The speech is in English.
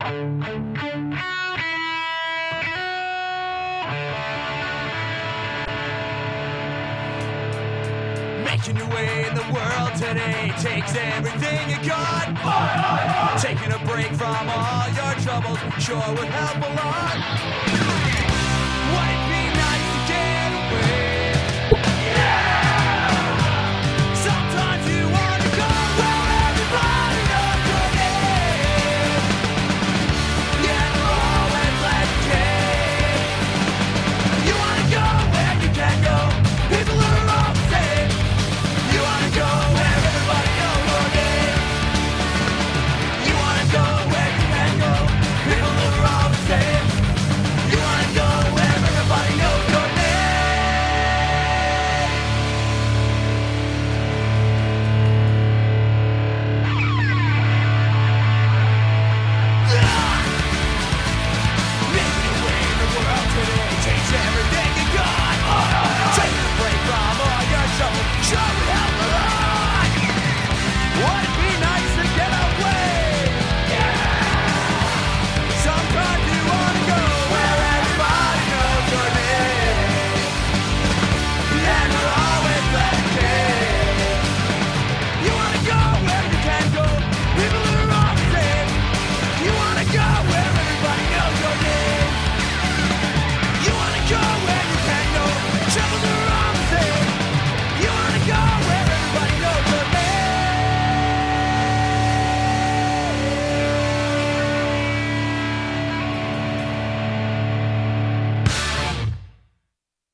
Making your way in the world today takes everything you got. Taking a break from all your troubles sure would help a lot. Would it be nice to get away?